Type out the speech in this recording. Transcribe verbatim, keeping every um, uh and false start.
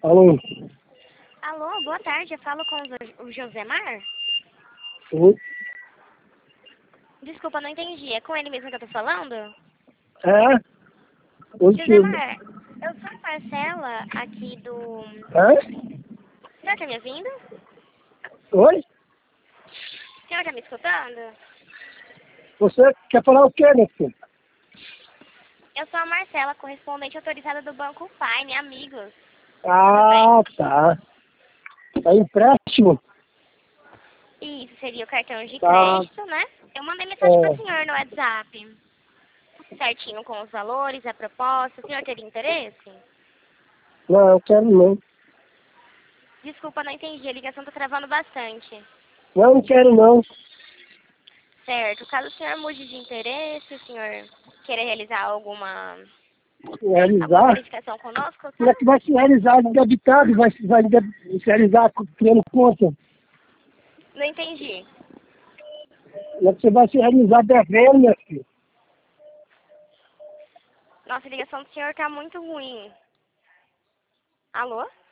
Alô? Alô, boa tarde. Eu falo com o Jo- o Josemar? Sim. Desculpa, não entendi. É com ele mesmo que eu tô falando? É? Positivo. Josemar, eu sou a Marcela aqui do... É? O senhor tá me ouvindo? Oi? O senhor tá me escutando? Você quer falar o quê, meu filho? Eu sou a Marcela, correspondente autorizada do Banco Fine, amigos. Ah, tá. É empréstimo? Isso seria o cartão de Tá. crédito, né? Eu mandei mensagem para o É. senhor no WhatsApp. Certinho com os valores, a proposta. O senhor teria interesse? Não, eu quero não. Desculpa, não entendi. A ligação tá travando bastante. Não, não quero não. Certo. Caso o senhor mude de interesse, o senhor queira realizar alguma, alguma Realizar? verificação conosco, Como tá? é que vai se realizar debitado? Vai, se- vai de- se realizar criando conta? Não entendi. Como é que você vai se realizar devendo, meu filho? Nossa, a ligação do senhor tá muito ruim. Alô?